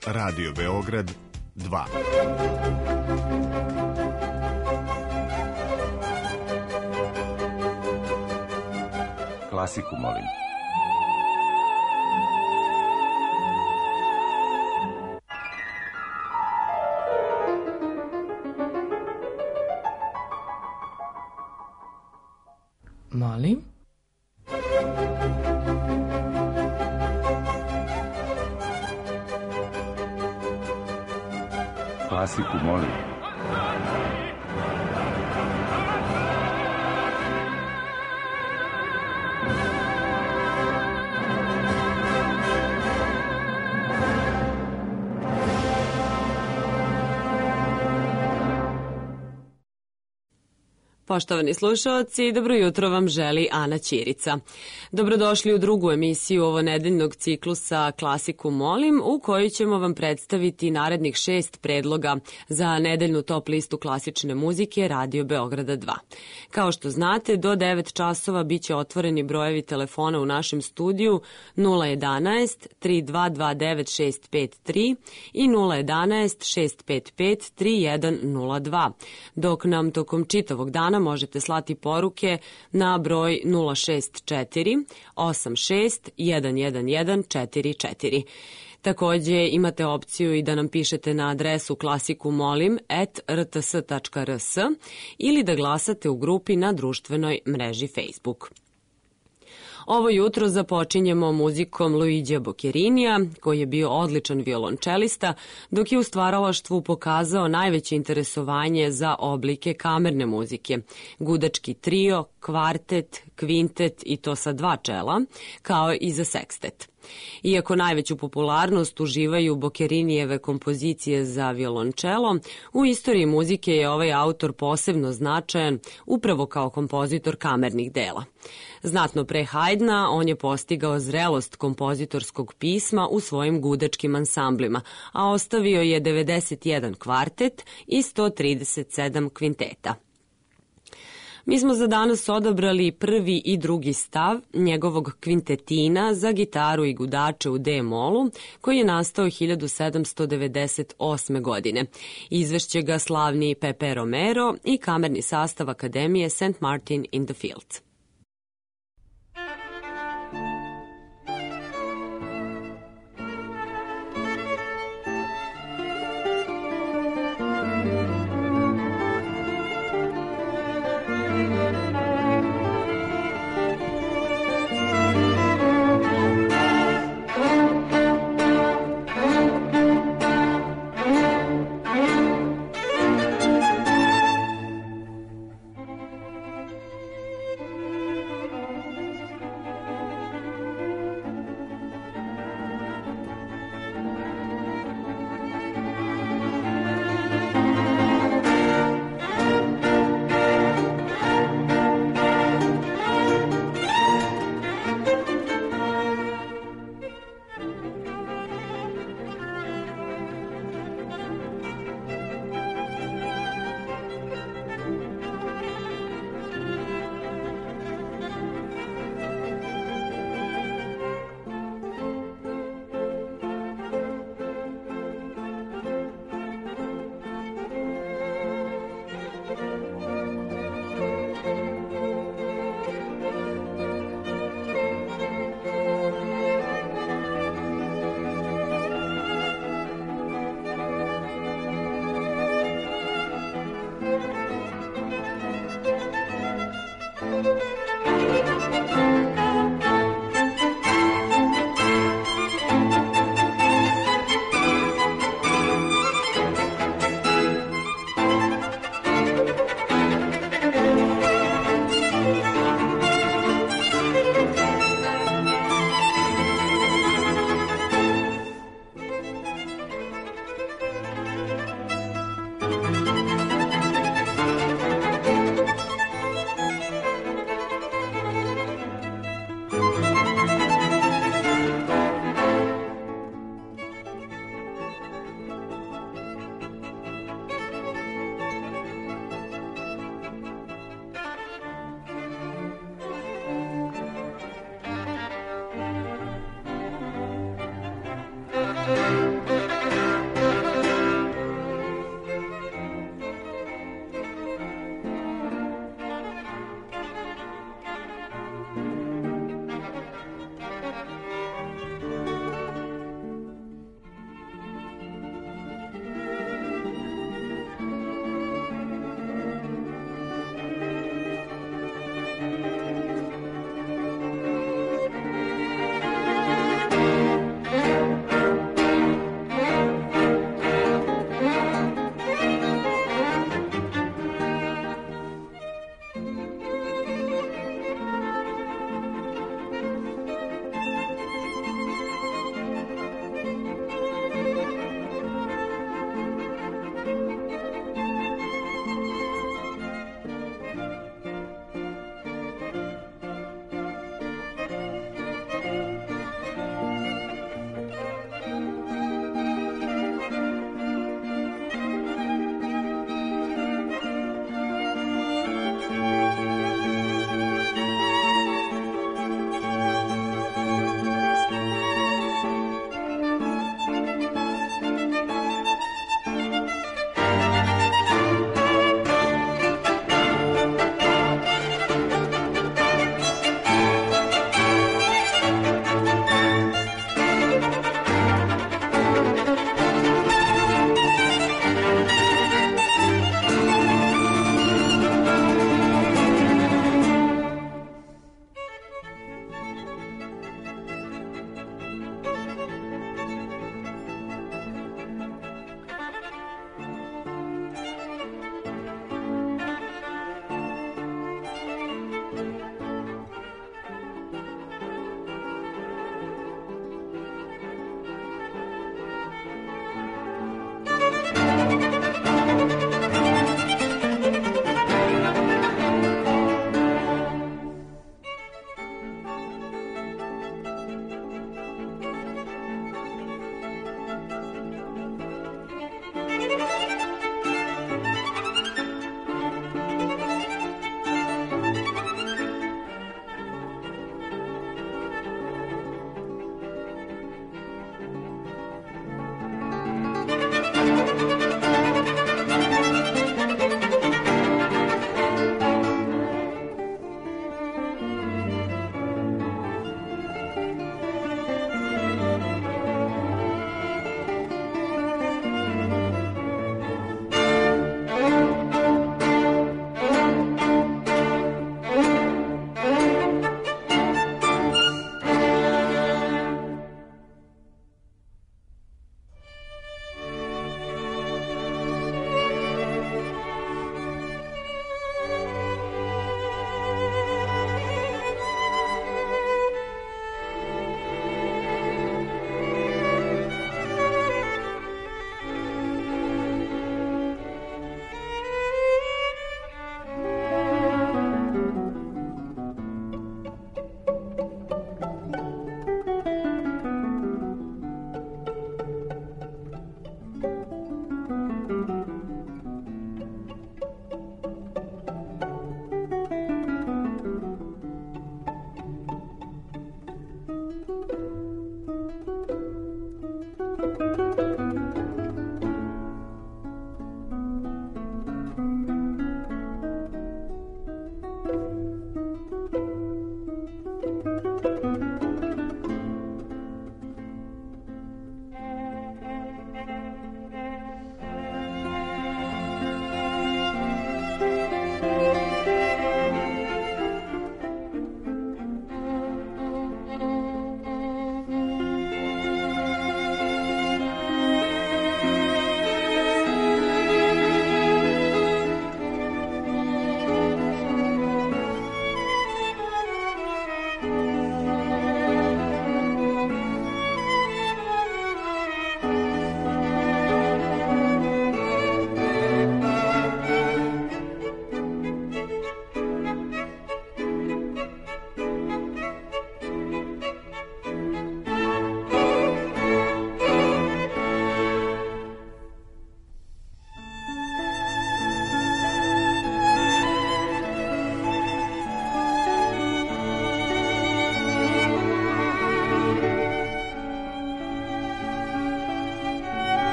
Radio Beograd 2. Klasiku, molim. Molim? Klasiku, molim. Poštovani slušaoci, dobro jutro vam želi Ana Ćirica. Dobrodošli u drugu emisiju ovonedeljnog ciklusa Klasiku molim, u kojoj ćemo vam predstaviti narednih 6 predloga za nedeljnu top listu klasične muzike Radio Beograda 2. Kao što znate, do 9 časova biće otvoreni brojevi telefona u našem studiju 011 3229 653 i 011 655 3102, dok nam tokom čitavog dana možete slati poruke na broj 064 86 11144. Takođe imate opciju i da nam pišete na adresu klasikumolim@rts.rs ili da glasate u grupi na društvenoj mreži Facebook. Ovo jutro započinjemo muzikom Luigija Bocchettinija, koji je bio odličan violončelista, dok je u stvaralaštvu pokazao najveće interesovanje za oblike kamerne muzike, gudački trio, kvartet, kvintet i to sa 2 čela, kao i za sekstet. Iako najveću popularnost uživaju Bocchettinijeve kompozicije za violončelo, u istoriji muzike je ovaj autor posebno značajan upravo kao kompozitor kamernih dela. Znatno pre Haydna on je postigao zrelost kompozitorskog pisma u svojim gudačkim ansamblima, a ostavio je 91 kvartet i 137 kvinteta. Mi smo za danas odabrali prvi i drugi stav njegovog kvintetina za gitaru i gudače u D-molu, koji je nastao 1798. godine. Izvešće ga slavni Pepe Romero i kamerni sastav Akademije St. Martin in the Fields.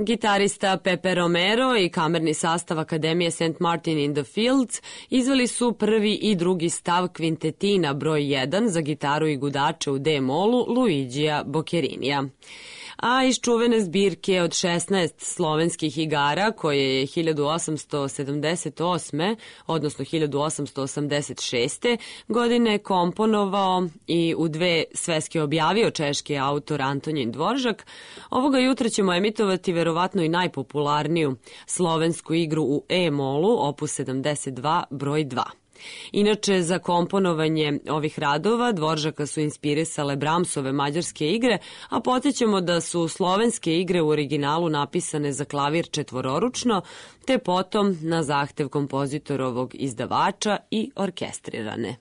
Gitarista Pepe Romero i kamerni sastav Akademije St. Martin in the Fields izveli su prvi i drugi stav kvintetina broj 1 za gitaru i gudače u D-molu Luigija Bocchettinija. A iz čuvene zbirke od 16 slovenskih igara koje je 1878. odnosno 1886. godine komponovao i u 2 sveske objavio češki autor Antonjin Dvoržak, ovoga jutra ćemo emitovati verovatno i najpopularniju slovensku igru u E-molu, opus 72, broj 2. Inače, za komponovanje ovih radova Dvoržaka su inspirisale Brahmsove mađarske igre, a podsjećamo da su slovenske igre u originalu napisane za klavir četvororučno, te potom na zahtev kompozitorovog izdavača i orkestrirane.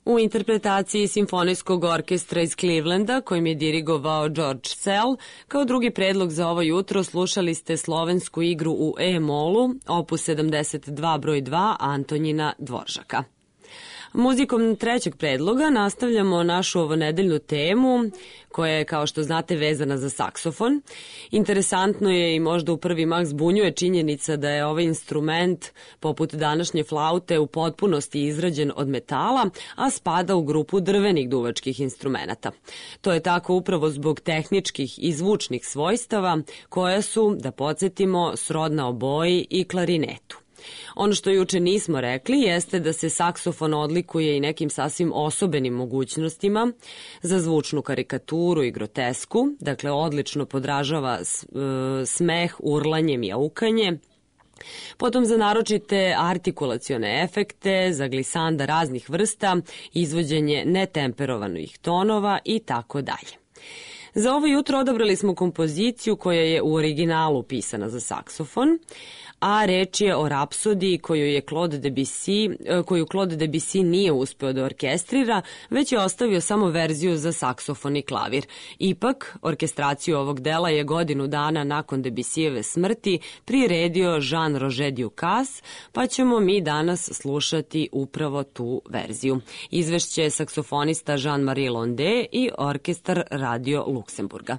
U interpretaciji simfonijskog orkestra iz Clevelanda, kojim je dirigovao George Szell, kao drugi predlog za ovo jutro slušali ste slovensku igru u E-molu, opus 72 broj 2 Antonjina Dvoržaka. Muzikom trećeg predloga nastavljamo našu ovonedeljnu temu, koja je, kao što znate, vezana za saksofon. Interesantno je i možda u prvi mah zbunjuje činjenica da je ovaj instrument, poput današnje flaute, u potpunosti izrađen od metala, a spada u grupu drvenih duvačkih instrumenata. To je tako upravo zbog tehničkih i zvučnih svojstava, koja su, da podsjetimo, srodna oboji i klarinetu. Ono što juče nismo rekli jeste da se saksofon odlikuje i nekim sasvim osobenim mogućnostima za zvučnu karikaturu i grotesku, dakle odlično podražava smeh, urlanje, mjaukanje, potom za naročite artikulacione efekte, za glisanda raznih vrsta, izvođenje netemperovanih tonova i tako dalje. Za ovo jutro odabrali smo kompoziciju koja je u originalu pisana za saksofon, a reč je o rapsodiji koju Claude Debussy nije uspeo da orkestrira, već je ostavio samo verziju za saksofon i klavir. Ipak, orkestraciju ovog dela je godinu dana nakon Debussyjeve smrti priredio Jean-Roger Ducasse, pa ćemo mi danas slušati upravo tu verziju. Izvešće saksofonista Jean-Marie Londet i orkestar Radio Luksemburga.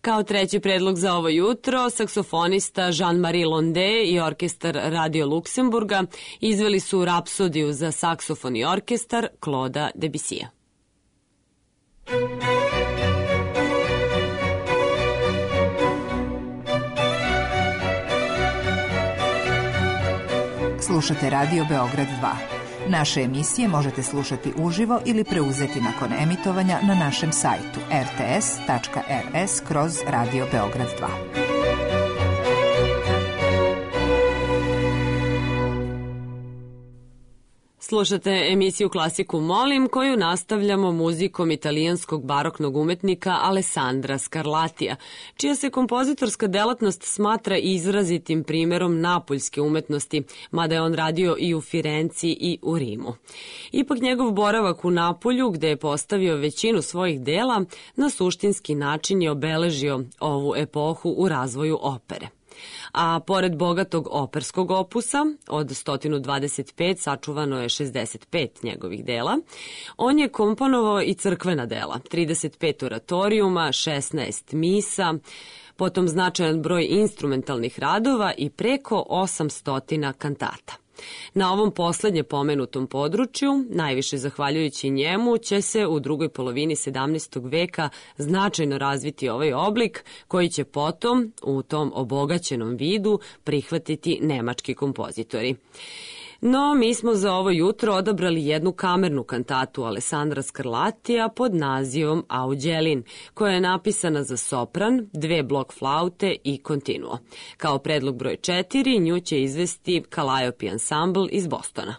Kao treći predlog za ovo jutro, saksofonista Jean-Marie Londet i orkestar Radio Luksemburga izveli su rapsodiju za saksofon i orkestar Claude'a Debussya. Slušate Radio Beograd 2. Naše emisije možete slušati uživo ili preuzeti nakon emitovanja na našem sajtu rts.rs/Radio Beograd 2. Slušate emisiju Klasiku molim, koju nastavljamo muzikom italijanskog baroknog umetnika Alessandra Scarlattija, čija se kompozitorska delatnost smatra izrazitim primerom napoljske umetnosti, mada je on radio i u Firenci i u Rimu. Ipak njegov boravak u Napolju, gde je postavio većinu svojih dela, na suštinski način je obeležio ovu epohu u razvoju opere. A pored bogatog operskog opusa, od 125 sačuvano je 65 njegovih dela, on je komponovao i crkvena dela, 35 oratorijuma, 16 misa, potom značajan broj instrumentalnih radova i preko 800 kantata. Na ovom poslednje pomenutom području, najviše zahvaljujući njemu, će se u drugoj polovini 17. veka značajno razviti ovaj oblik, koji će potom, u tom obogaćenom vidu, prihvatiti nemački kompozitori. No, mi smo za ovo jutro odabrali jednu kamernu kantatu Alessandra Scarlattija pod nazivom Augelin, koja je napisana za sopran, 2 blok flaute i continuo. Kao predlog broj 4, nju će izvesti Calliope Ensemble iz Bostona.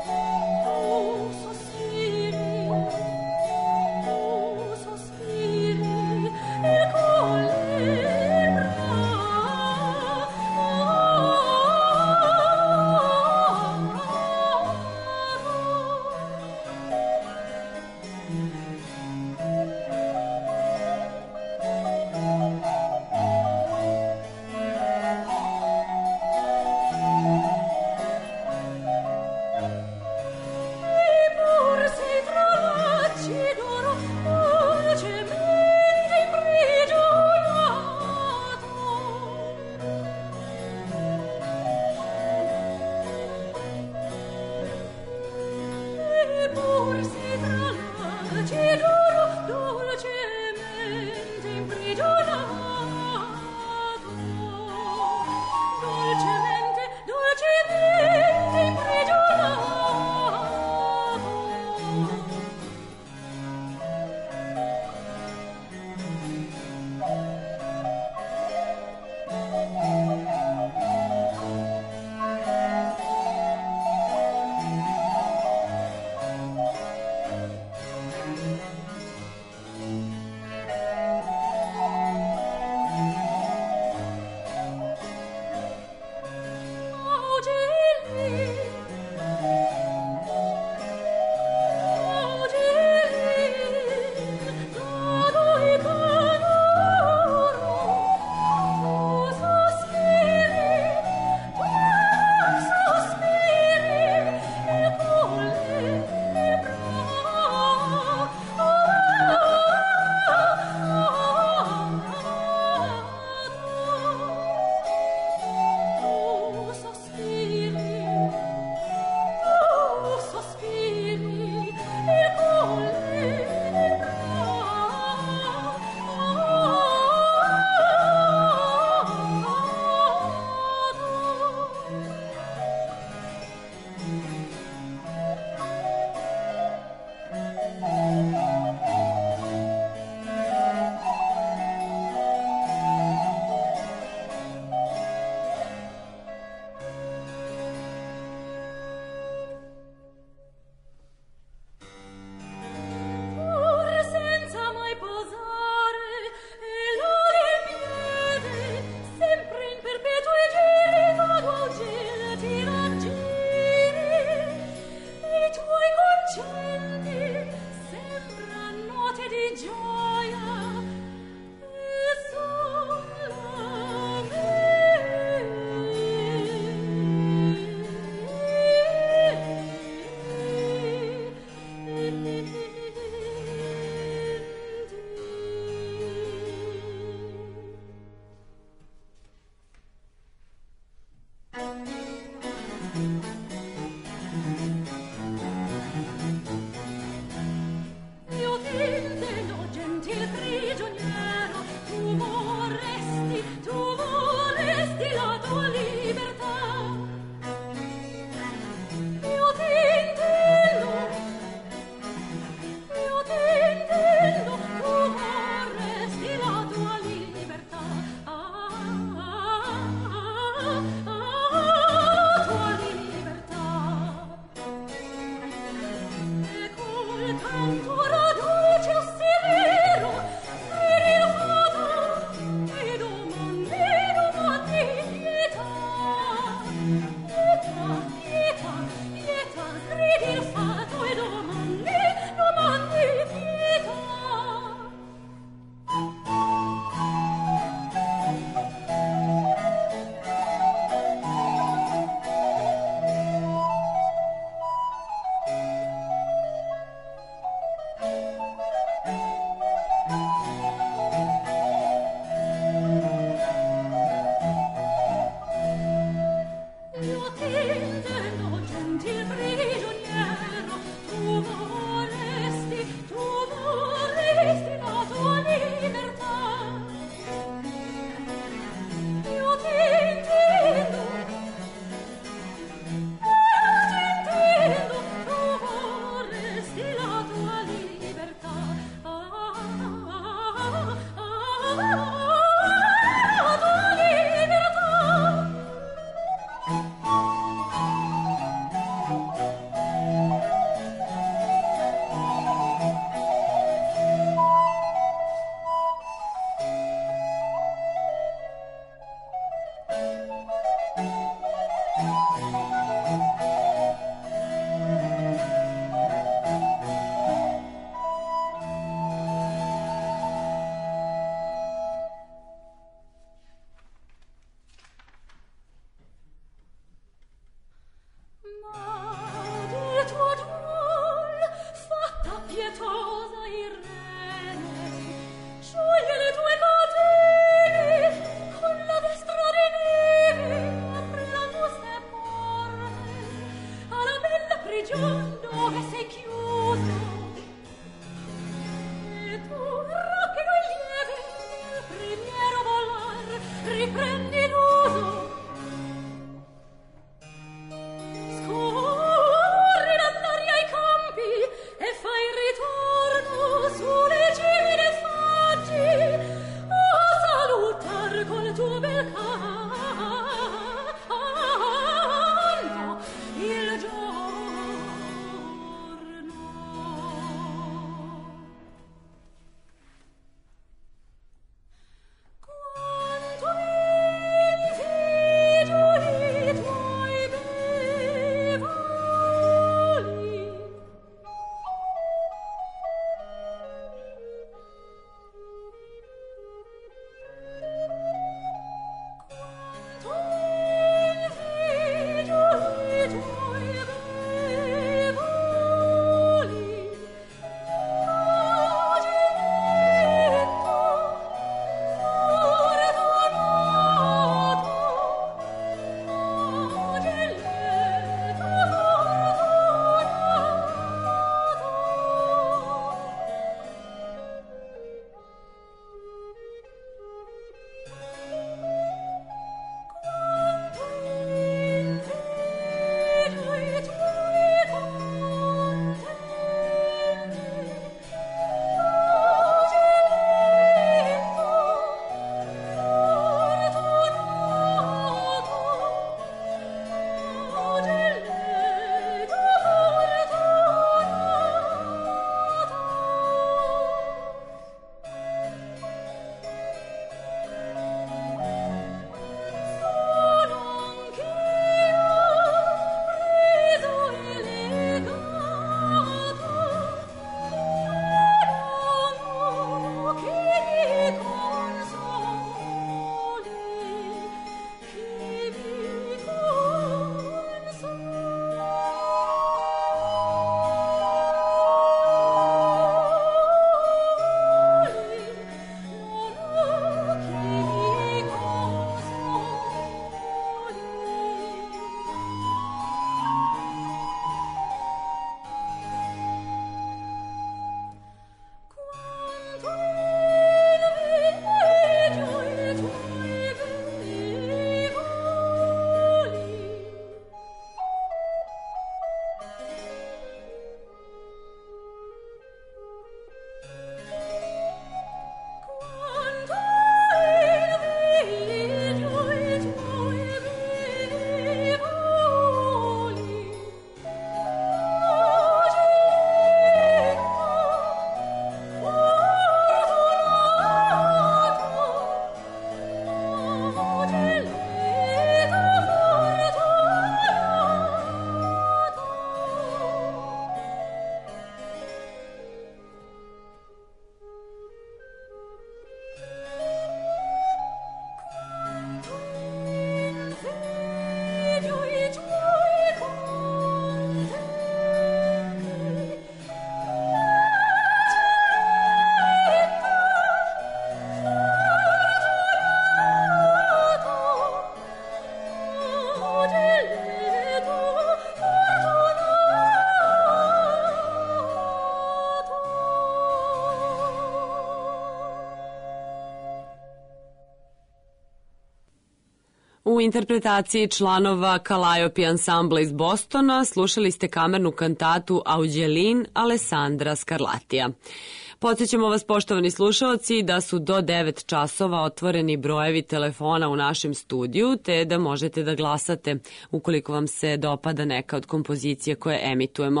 U interpretaciji članova Calliope ansambla iz Bostona slušali ste kamernu kantatu Auđelin Alessandra Scarlattija. Podsjećamo vas, poštovani slušaoci, da su do 9 časova otvoreni brojevi telefona u našem studiju, te da možete da glasate ukoliko vam se dopada neka od kompozicija koje emitujemo.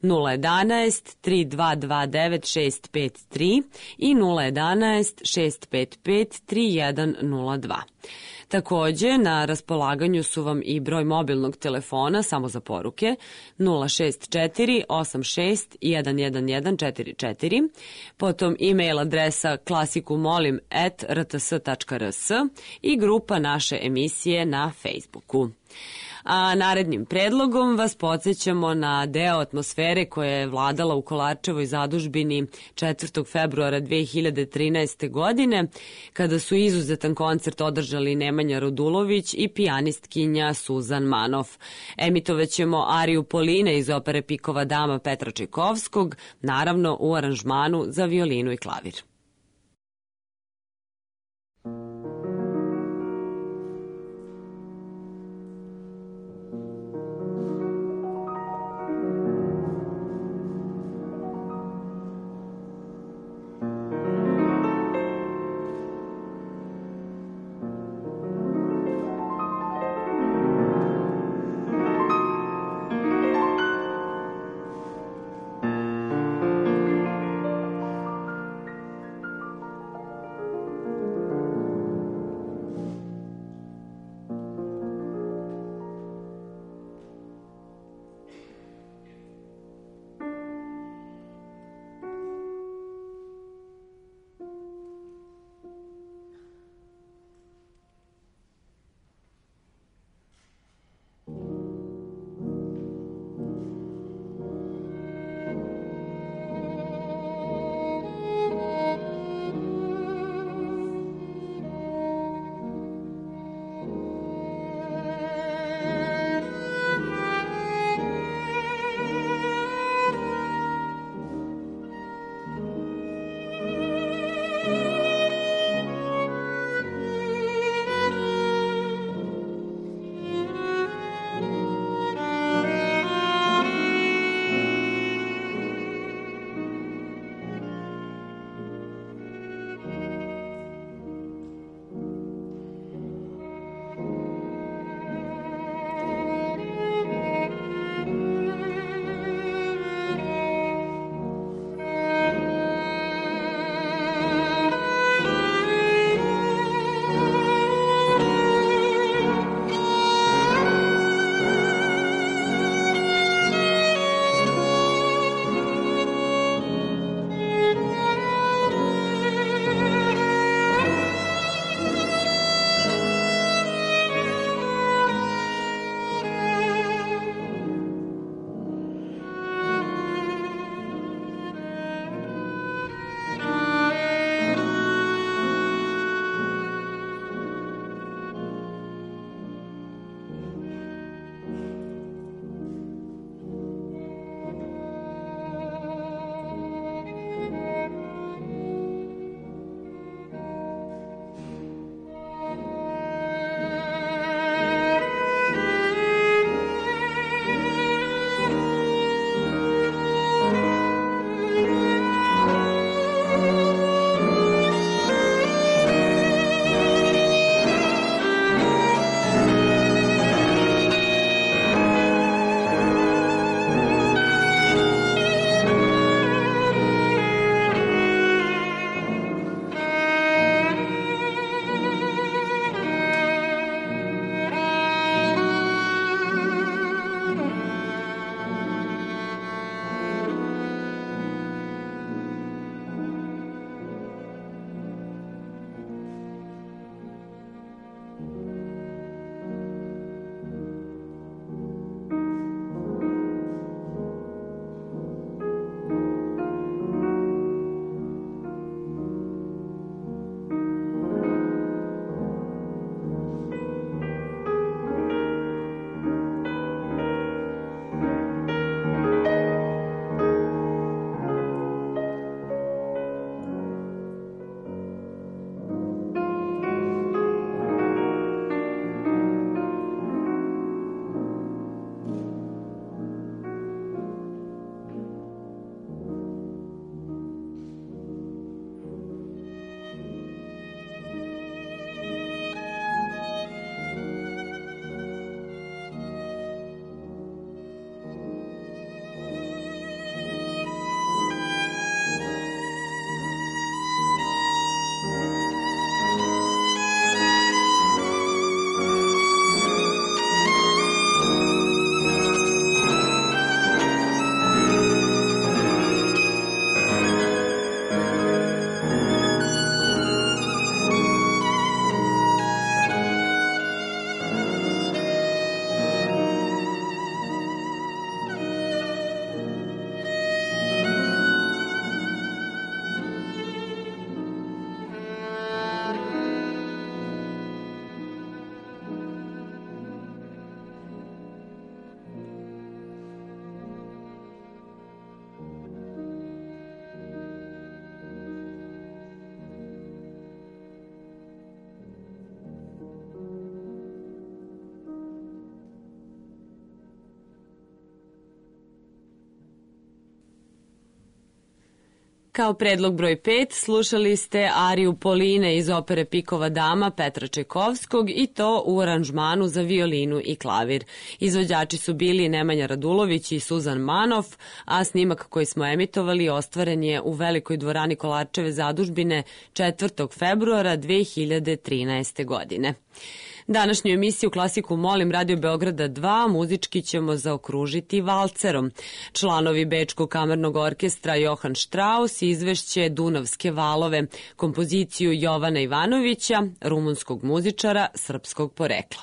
011 3229 653 i 011 655 3102. Takođe, na raspolaganju su vam i broj mobilnog telefona samo za poruke 064 86 11144, potom e-mail adresa klasikumolim@rts.rs i grupa naše emisije na Facebooku. A narednim predlogom vas podsjećamo na deo atmosfere koja je vladala u Kolarčevoj zadužbini 4. februara 2013. godine, kada su izuzetan koncert održali Nemanja Radulović i pijanistkinja Suzan Manof. Emitovaćemo ariju Poline iz opere Pikova dama Petra Čajkovskog, naravno u aranžmanu za violinu i klavir. Kao predlog broj 5 slušali ste ariju Poline iz opere Pikova dama Petra Čajkovskog i to u aranžmanu za violinu i klavir. Izvođači su bili Nemanja Radulović i Suzan Manov, a snimak koji smo emitovali ostvaren je u Velikoj dvorani Kolarčeve zadužbine 4. februara 2013. godine. Današnju emisiju Klasiku molim Radio Beograda 2 muzički ćemo zaokružiti valcerom. Članovi Bečkog kamernog orkestra Johan Strauss izvešće Dunavske valove, kompoziciju Jovana Ivanovića, rumunskog muzičara srpskog porekla.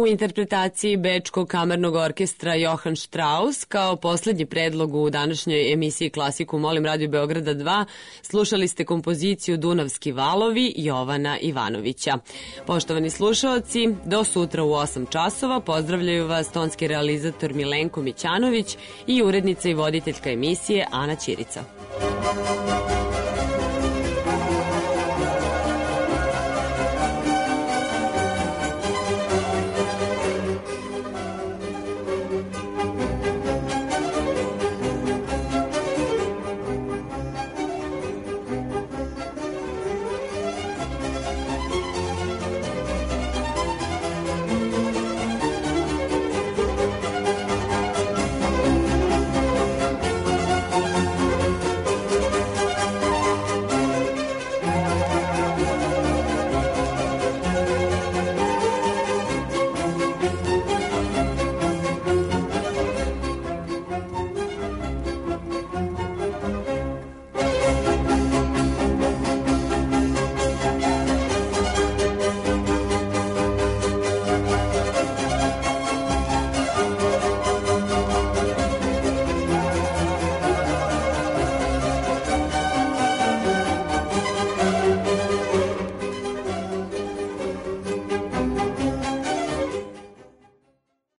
u interpretaciji Bečkog kamernog orkestra Johann Strauss. Kao poslednji predlog u današnjoj emisiji Klasiku Molim Radio Beograda 2 slušali ste kompoziciju Dunavski valovi Jovana Ivanovića. Poštovani slušaoci, do sutra u 8 časova pozdravljaju vas tonski realizator Milenko Mićanović i urednica i voditeljka emisije Ana Ćirica.